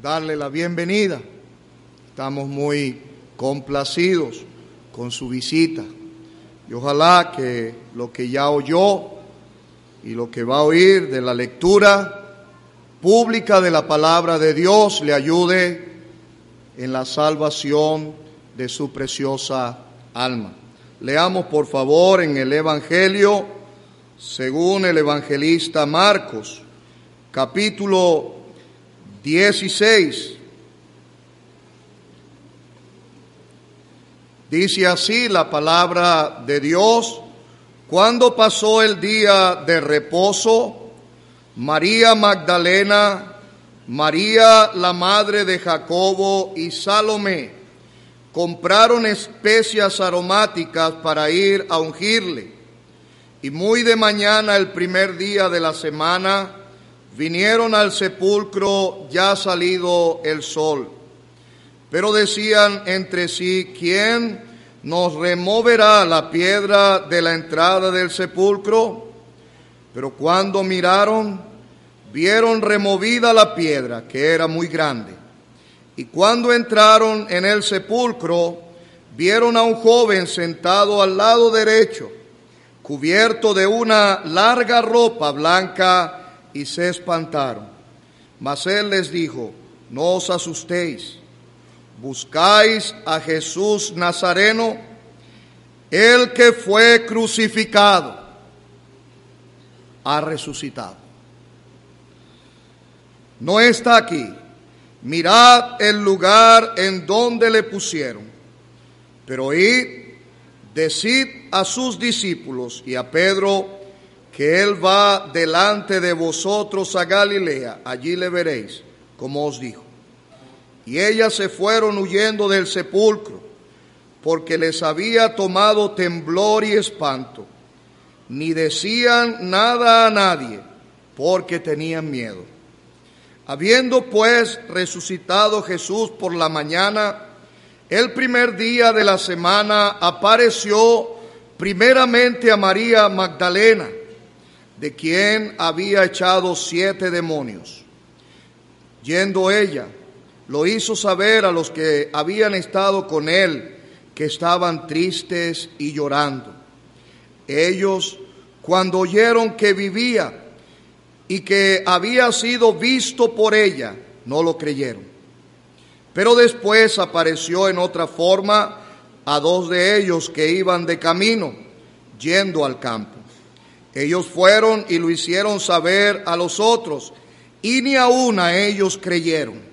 darle la bienvenida. Estamos muy complacidos con su visita y ojalá que lo que ya oyó y lo que va a oír de la lectura pública de la palabra de Dios le ayude en la salvación de su preciosa alma. Leamos por favor en el Evangelio según el evangelista Marcos, capítulo 16. Dice así la palabra de Dios: cuando pasó el día de reposo, María Magdalena, María la madre de Jacobo y Salomé compraron especias aromáticas para ir a ungirle. Y muy de mañana, el primer día de la semana, vinieron al sepulcro ya salido el sol. Pero decían entre sí: ¿quién nos removerá la piedra de la entrada del sepulcro? Pero cuando miraron, vieron removida la piedra, que era muy grande. Y cuando entraron en el sepulcro, vieron a un joven sentado al lado derecho, cubierto de una larga ropa blanca, y se espantaron. Mas él les dijo: no os asustéis. ¿Buscáis a Jesús Nazareno, el que fue crucificado? Ha resucitado. No está aquí. Mirad el lugar en donde le pusieron. Pero id, decid a sus discípulos y a Pedro que él va delante de vosotros a Galilea. Allí le veréis, como os dijo. Y ellas se fueron huyendo del sepulcro, porque les había tomado temblor y espanto. Ni decían nada a nadie, porque tenían miedo. Habiendo pues resucitado Jesús por la mañana, el primer día de la semana, apareció primeramente a María Magdalena, de quien había echado 7 demonios. Yendo ella, lo hizo saber a los que habían estado con él, que estaban tristes y llorando. Ellos, cuando oyeron que vivía y que había sido visto por ella, no lo creyeron. Pero después apareció en otra forma a 2 de ellos que iban de camino, yendo al campo. Ellos fueron y lo hicieron saber a los otros, y ni aun a ellos creyeron.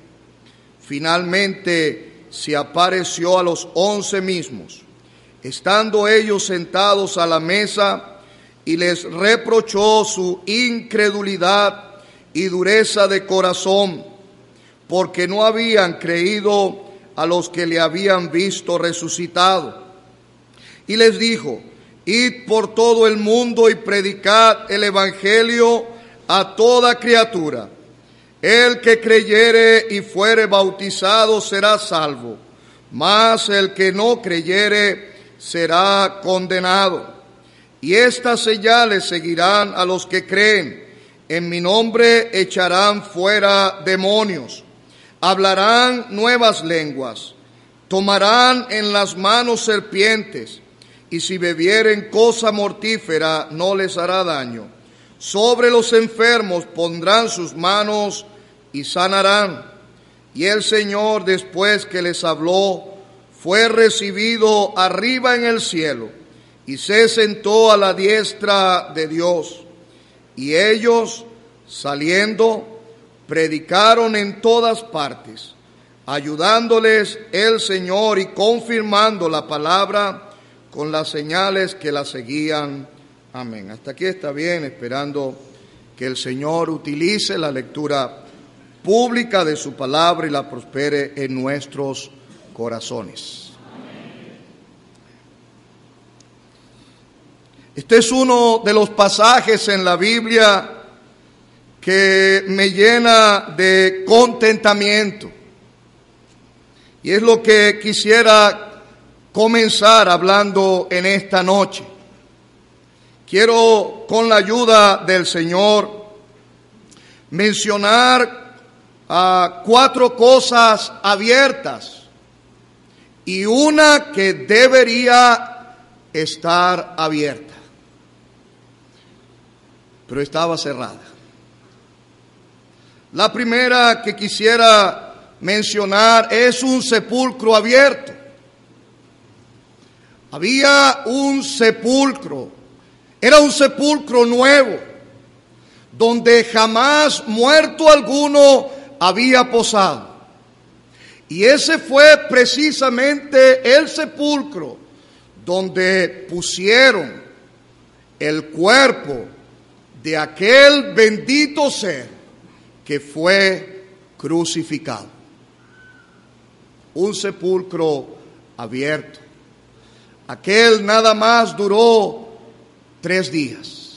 Finalmente se apareció a los 11 mismos, estando ellos sentados a la mesa, y les reprochó su incredulidad y dureza de corazón, porque no habían creído a los que le habían visto resucitado. Y les dijo: id por todo el mundo y predicad el evangelio a toda criatura. El que creyere y fuere bautizado será salvo, mas el que no creyere será condenado. Y estas señales seguirán a los que creen: en mi nombre echarán fuera demonios, hablarán nuevas lenguas, tomarán en las manos serpientes, y si bebieren cosa mortífera no les hará daño. Sobre los enfermos pondrán sus manos y sanarán. Y el Señor, después que les habló, fue recibido arriba en el cielo, y se sentó a la diestra de Dios. Y ellos, saliendo, predicaron en todas partes, ayudándoles el Señor y confirmando la palabra con las señales que la seguían. Amén. Hasta aquí está bien, esperando que el Señor utilice la lectura pública de su palabra y la prospere en nuestros corazones. Este es uno de los pasajes en la Biblia que me llena de contentamiento, y es lo que quisiera comenzar hablando en esta noche. Quiero, con la ayuda del Señor, mencionar cuatro cosas abiertas y una que debería estar abierta, pero estaba cerrada. La primera que quisiera mencionar es un sepulcro abierto. Había un sepulcro, era un sepulcro nuevo, donde jamás muerto alguno había posado. Y ese fue precisamente el sepulcro donde pusieron el cuerpo de aquel bendito ser que fue crucificado. Un sepulcro abierto. Aquel nada más duró 3 días.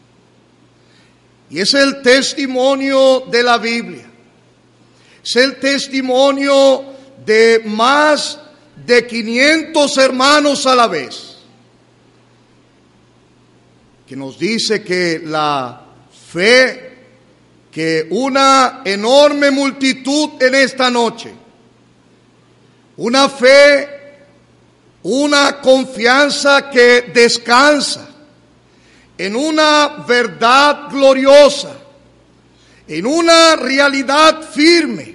Y es el testimonio de la Biblia. Es el testimonio de más de 500 hermanos a la vez, que nos dice que la fe, que una enorme multitud en esta noche, una fe, una confianza que descansa en una verdad gloriosa, en una realidad firme.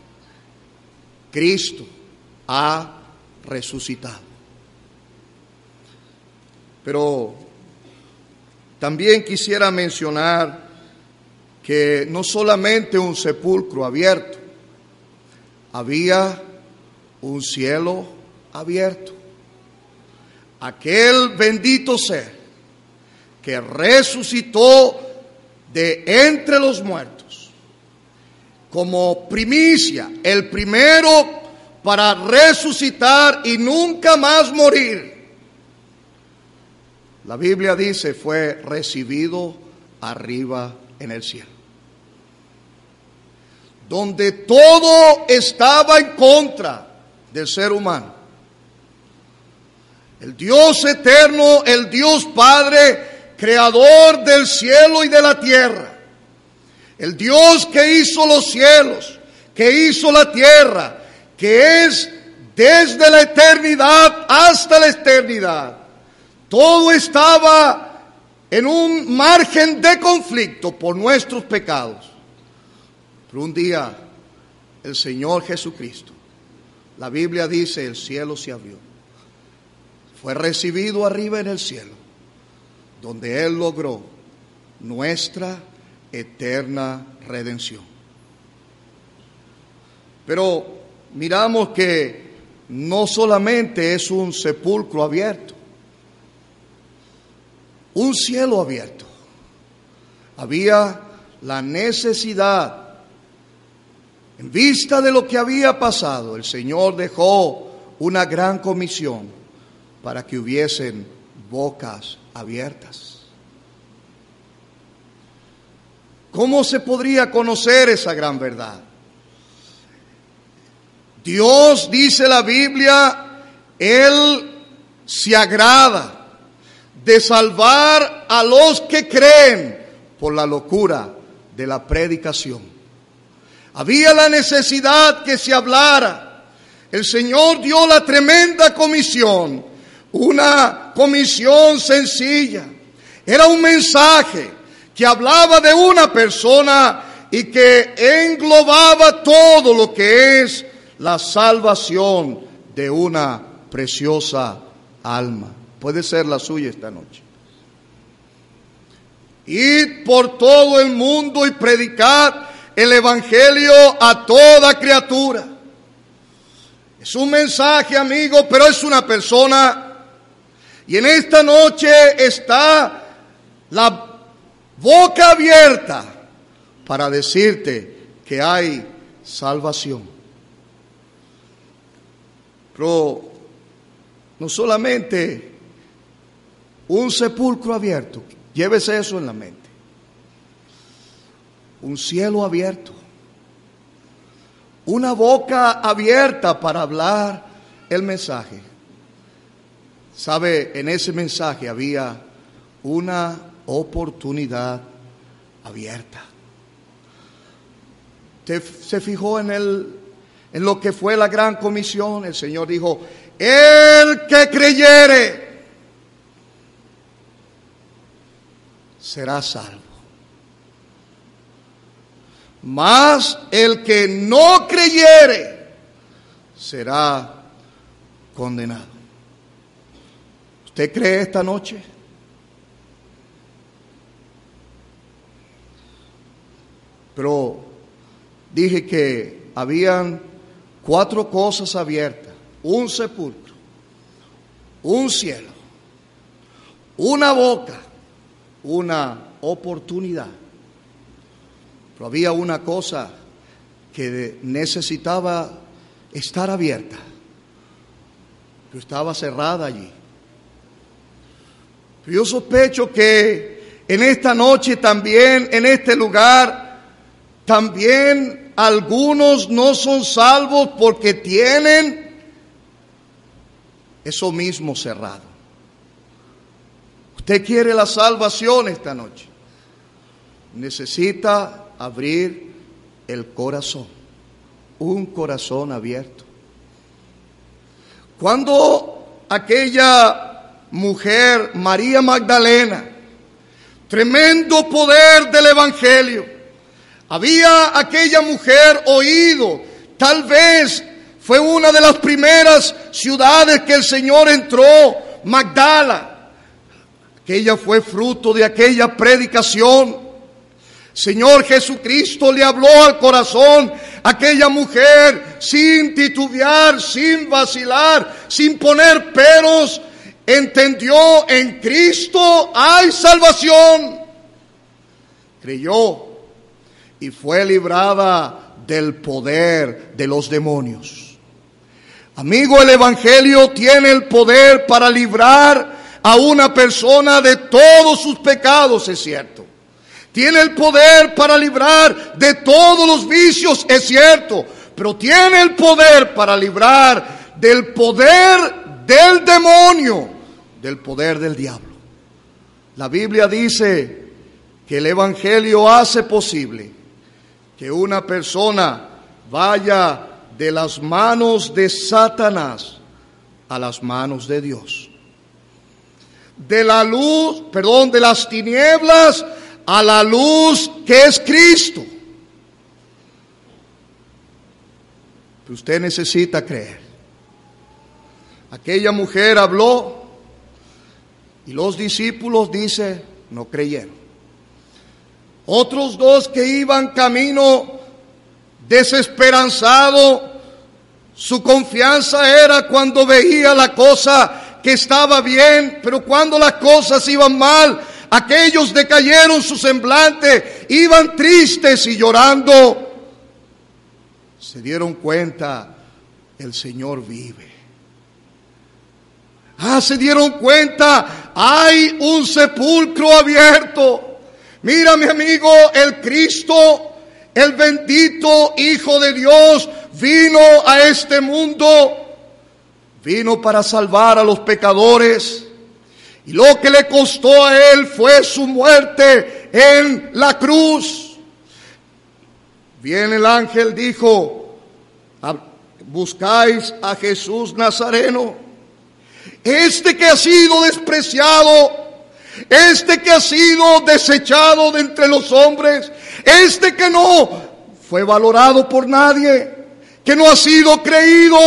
Cristo ha resucitado. Pero también quisiera mencionar que no solamente un sepulcro abierto, había un cielo abierto. Aquel bendito ser que resucitó de entre los muertos, como primicia, el primero para resucitar y nunca más morir. La Biblia dice, fue recibido arriba en el cielo, donde todo estaba en contra del ser humano. El Dios eterno, el Dios Padre, creador del cielo y de la tierra. El Dios que hizo los cielos, que hizo la tierra, que es desde la eternidad hasta la eternidad. Todo estaba en un margen de conflicto por nuestros pecados. Pero un día el Señor Jesucristo, la Biblia dice, el cielo se abrió. Fue recibido arriba en el cielo, donde Él logró nuestra eterna redención. Pero miramos que no solamente es un sepulcro abierto, un cielo abierto. Había la necesidad, en vista de lo que había pasado, el Señor dejó una gran comisión para que hubiesen bocas abiertas. ¿Cómo se podría conocer esa gran verdad? Dios, dice la Biblia, Él se agrada de salvar a los que creen por la locura de la predicación. Había la necesidad que se hablara. El Señor dio la tremenda comisión, una comisión sencilla. Era un mensaje que hablaba de una persona y que englobaba todo lo que es la salvación de una preciosa alma. Puede ser la suya esta noche. Id por todo el mundo y predicad el evangelio a toda criatura. Es un mensaje, amigo, pero es una persona. Y en esta noche está la boca abierta para decirte que hay salvación. Pero no solamente un sepulcro abierto, llévese eso en la mente. Un cielo abierto, una boca abierta para hablar el mensaje. ¿Sabe? En ese mensaje había una oportunidad abierta. Usted se fijó en lo que fue la gran comisión. El Señor dijo: el que creyere será salvo, mas el que no creyere será condenado. ¿Usted cree esta noche? Pero dije que habían 4 cosas abiertas: un sepulcro, un cielo, una boca, una oportunidad. Pero había una cosa que necesitaba estar abierta, pero estaba cerrada allí. Pero yo sospecho que en esta noche también, en este lugar, también algunos no son salvos porque tienen eso mismo cerrado. Usted quiere la salvación esta noche, necesita abrir el corazón, un corazón abierto. Cuando aquella mujer, María Magdalena, tremendo poder del Evangelio, había aquella mujer oído, tal vez fue una de las primeras ciudades que el Señor entró, Magdala. Aquella fue fruto de aquella predicación. Señor Jesucristo le habló al corazón a aquella mujer sin titubear, sin vacilar, sin poner peros. Entendió: en Cristo hay salvación. Creyó y fue librada del poder de los demonios. Amigo, el Evangelio tiene el poder para librar a una persona de todos sus pecados, es cierto. Tiene el poder para librar de todos los vicios, es cierto. Pero tiene el poder para librar del poder del demonio, del poder del diablo. La Biblia dice que el Evangelio hace posible que una persona vaya de las manos de Satanás a las manos de Dios. De las tinieblas a la luz que es Cristo. Pero usted necesita creer. Aquella mujer habló y los discípulos, dice, no creyeron. Otros 2 que iban camino desesperanzado, su confianza era cuando veía la cosa que estaba bien, pero cuando las cosas iban mal, aquellos decayeron su semblante, iban tristes y llorando. Se dieron cuenta: el Señor vive. Se dieron cuenta: hay un sepulcro abierto. Mira, mi amigo, el Cristo, el bendito Hijo de Dios, vino a este mundo, vino para salvar a los pecadores. Y lo que le costó a Él fue su muerte en la cruz. Viene el ángel, dijo: buscáis a Jesús Nazareno, este que ha sido despreciado, este que ha sido desechado de entre los hombres, este que no fue valorado por nadie, que no ha sido creído.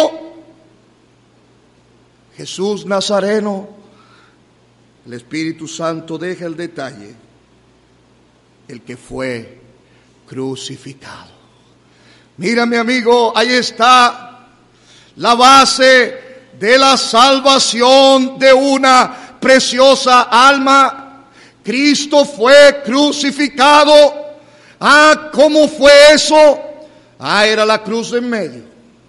Jesús Nazareno. El Espíritu Santo deja el detalle: el que fue crucificado. Mira, mi amigo, ahí está la base de la salvación de una preciosa alma. Cristo fue crucificado. ¿Cómo fue eso? Era la cruz en medio.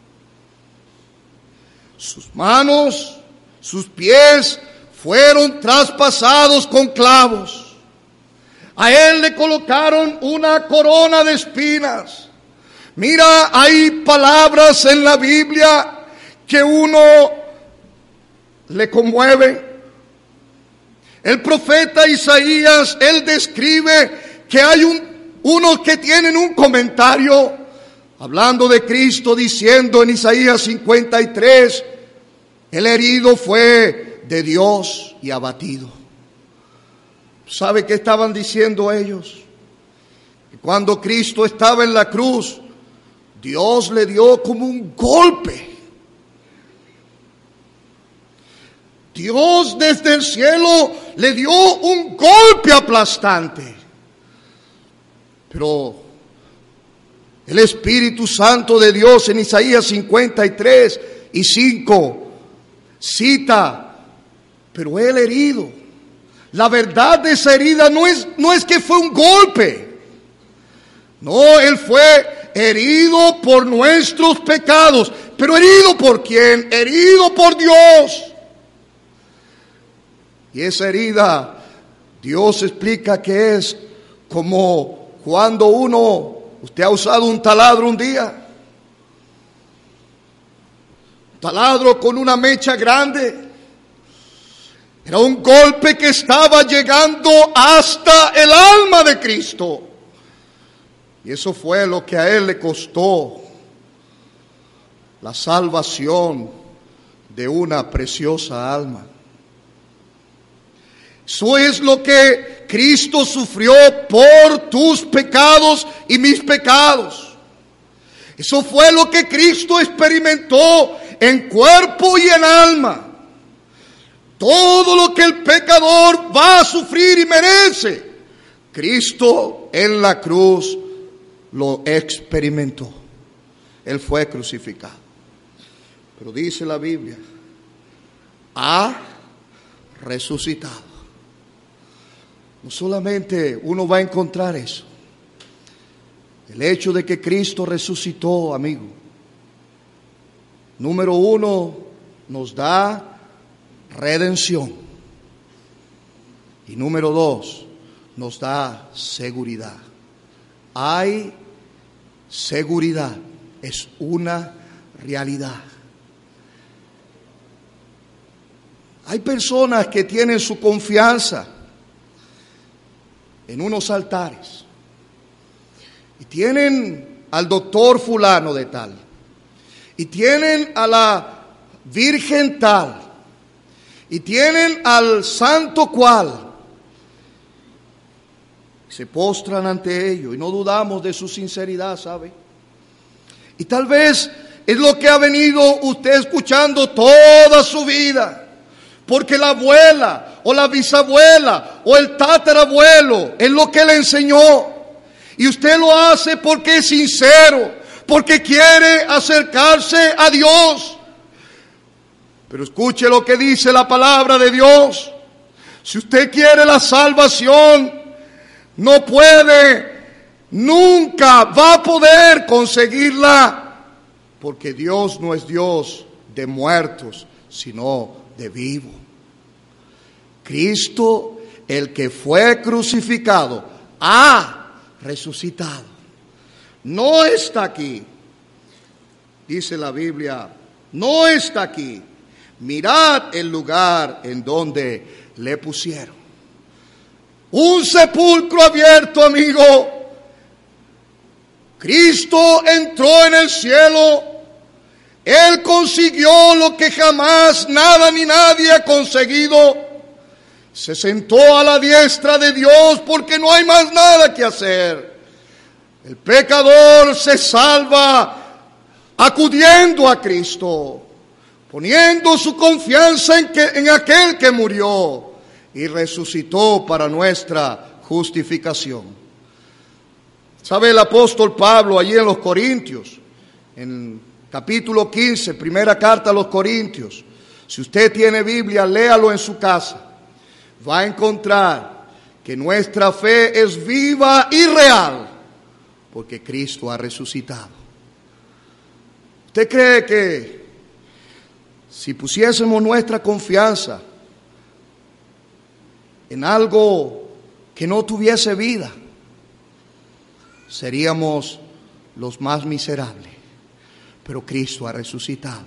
Sus manos, sus pies fueron traspasados con clavos. A Él le colocaron una corona de espinas. Mira, hay palabras en la Biblia que uno le conmueven. El profeta Isaías, él describe que hay unos que tienen un comentario hablando de Cristo, diciendo en Isaías 53, el herido fue de Dios y abatido. ¿Sabe qué estaban diciendo ellos? Que cuando Cristo estaba en la cruz, Dios le dio como un golpe. Dios desde el cielo le dio un golpe aplastante. Pero el Espíritu Santo de Dios en Isaías 53 y 5 cita, pero él herido. La verdad de esa herida no es que fue un golpe. No, él fue herido por nuestros pecados. Pero herido ¿por quién? Herido por Dios. Y esa herida, Dios explica que es como cuando usted ha usado un taladro un día. Un taladro con una mecha grande. Era un golpe que estaba llegando hasta el alma de Cristo. Y eso fue lo que a él le costó la salvación de una preciosa alma. Eso es lo que Cristo sufrió por tus pecados y mis pecados. Eso fue lo que Cristo experimentó en cuerpo y en alma. Todo lo que el pecador va a sufrir y merece, Cristo en la cruz lo experimentó. Él fue crucificado. Pero dice la Biblia, ha resucitado. No solamente uno va a encontrar eso. El hecho de que Cristo resucitó, amigo. Número uno, nos da redención. Y número dos, nos da seguridad. Hay seguridad. Es una realidad. Hay personas que tienen su confianza en unos altares y tienen al doctor fulano de tal y tienen a la virgen tal y tienen al santo cual, se postran ante ellos y no dudamos de su sinceridad, ¿sabe? Y tal vez es lo que ha venido usted escuchando toda su vida. Porque la abuela o la bisabuela o el tatarabuelo es lo que le enseñó. Y usted lo hace porque es sincero, porque quiere acercarse a Dios. Pero escuche lo que dice la palabra de Dios. Si usted quiere la salvación, no puede, nunca va a poder conseguirla. Porque Dios no es Dios de muertos, sino de vivos. Cristo, el que fue crucificado, ha resucitado. No está aquí. Dice la Biblia, no está aquí. Mirad el lugar en donde le pusieron. Un sepulcro abierto, amigo. Cristo entró en el cielo. Él consiguió lo que jamás nada ni nadie ha conseguido. Se sentó a la diestra de Dios porque no hay más nada que hacer. El pecador se salva acudiendo a Cristo, poniendo su confianza en aquel que murió y resucitó para nuestra justificación. ¿Sabe el apóstol Pablo allí en los Corintios? En capítulo 15, primera carta a los Corintios. Si usted tiene Biblia, léalo en su casa. Va a encontrar que nuestra fe es viva y real, porque Cristo ha resucitado. ¿Usted cree que si pusiésemos nuestra confianza en algo que no tuviese vida, seríamos los más miserables? Pero Cristo ha resucitado.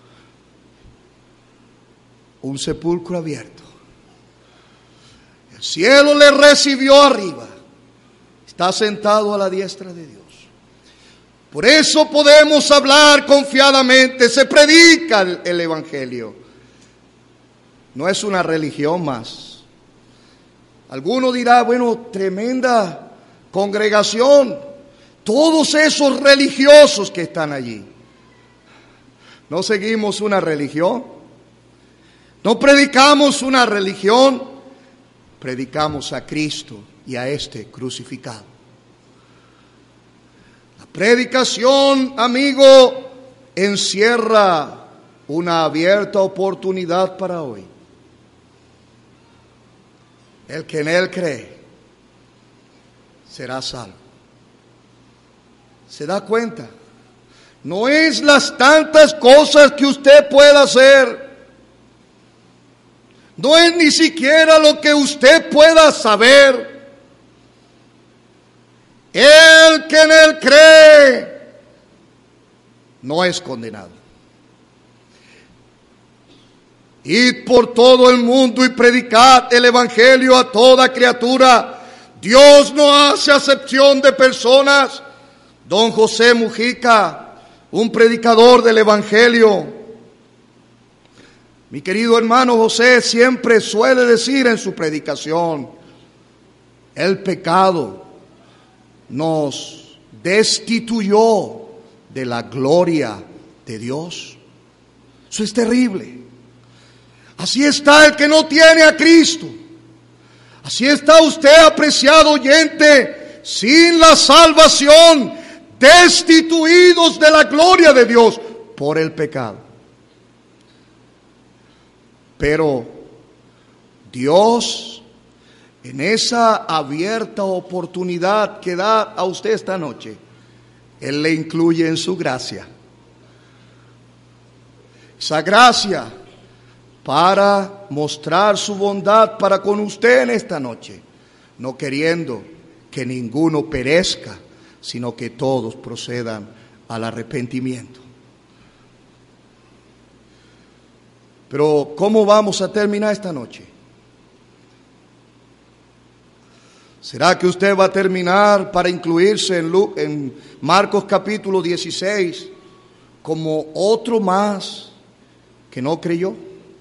Un sepulcro abierto. El cielo le recibió arriba. Está sentado a la diestra de Dios. Por eso podemos hablar confiadamente, se predica el Evangelio. No es una religión más. Alguno dirá, bueno, tremenda congregación, todos esos religiosos que están allí. No seguimos una religión, no predicamos una religión, predicamos a Cristo y a este crucificado. La predicación, amigo, encierra una abierta oportunidad para hoy. El que en Él cree será salvo. ¿Se da cuenta? No es las tantas cosas que usted pueda hacer. No es ni siquiera lo que usted pueda saber. El que en Él cree no es condenado. Id por todo el mundo y predicad el Evangelio a toda criatura. Dios no hace acepción de personas. Don José Mujica, un predicador del Evangelio, mi querido hermano José, siempre suele decir en su predicación: el pecado nos destituyó de la gloria de Dios. Eso es terrible. Así está el que no tiene a Cristo. Así está usted, apreciado oyente, sin la salvación, destituidos de la gloria de Dios por el pecado. Pero Dios, en esa abierta oportunidad que da a usted esta noche, Él le incluye en su gracia. Esa gracia para mostrar su bondad para con usted en esta noche, no queriendo que ninguno perezca, sino que todos procedan al arrepentimiento. Pero ¿cómo vamos a terminar esta noche? ¿Será que usted va a terminar para incluirse en Marcos capítulo 16 como otro más que no creyó?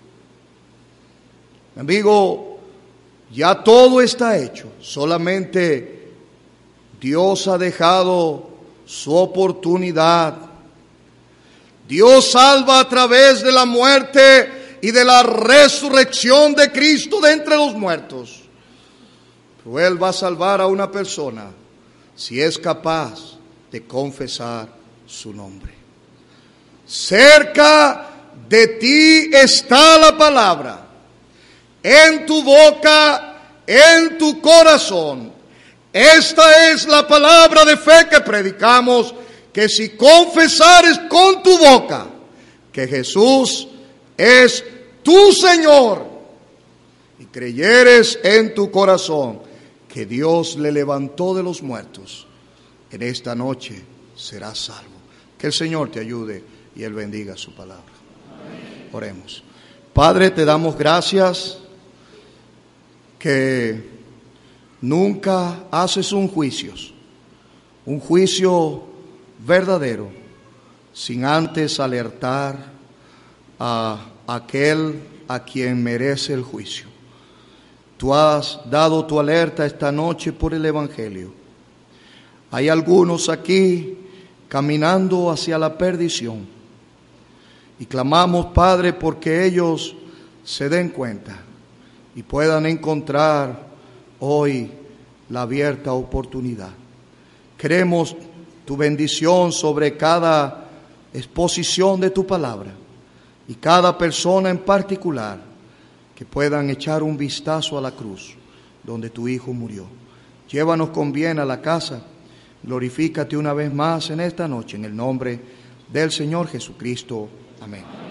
Amigo, ya todo está hecho, solamente Dios ha dejado su oportunidad. Dios salva a través de la muerte y de la resurrección de Cristo de entre los muertos. Pero Él va a salvar a una persona si es capaz de confesar su nombre. Cerca de ti está la palabra, en tu boca, en tu corazón. Esta es la palabra de fe que predicamos, que si confesares con tu boca que Jesús es tu Señor y creyeres en tu corazón que Dios le levantó de los muertos, en esta noche serás salvo. Que el Señor te ayude y Él bendiga su palabra. Amén. Oremos. Padre, te damos gracias que nunca haces un juicio verdadero, sin antes alertar a aquel a quien merece el juicio. Tú has dado tu alerta esta noche por el Evangelio. Hay algunos aquí caminando hacia la perdición y clamamos, Padre, porque ellos se den cuenta y puedan encontrar hoy la abierta oportunidad. Queremos tu bendición sobre cada exposición de tu palabra y cada persona en particular, que puedan echar un vistazo a la cruz donde tu Hijo murió. Llévanos con bien a la casa. Glorifícate una vez más en esta noche, en el nombre del Señor Jesucristo. Amén.